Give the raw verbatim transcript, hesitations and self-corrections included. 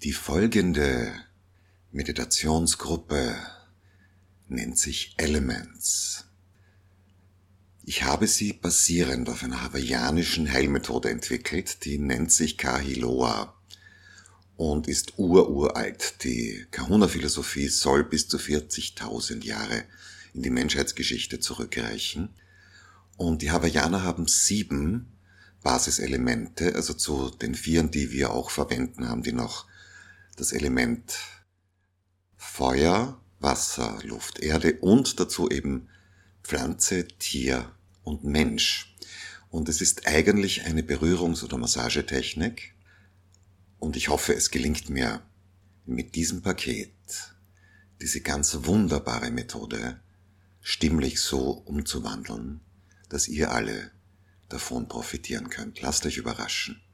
Die folgende Meditationsgruppe nennt sich Elements. Ich habe sie basierend auf einer hawaiianischen Heilmethode entwickelt, die nennt sich Kahiloa und ist ururalt. Die Kahuna-Philosophie soll bis zu vierzigtausend Jahre in die Menschheitsgeschichte zurückreichen. Und die Hawaiianer haben sieben Basiselemente, also zu den vieren, die wir auch verwenden, haben die noch das Element Feuer, Wasser, Luft, Erde und dazu eben Pflanze, Tier und Mensch. Und es ist eigentlich eine Berührungs- oder Massagetechnik. Und ich hoffe, es gelingt mir mit diesem Paket, diese ganz wunderbare Methode stimmlich so umzuwandeln, dass ihr alle davon profitieren könnt. Lasst euch überraschen.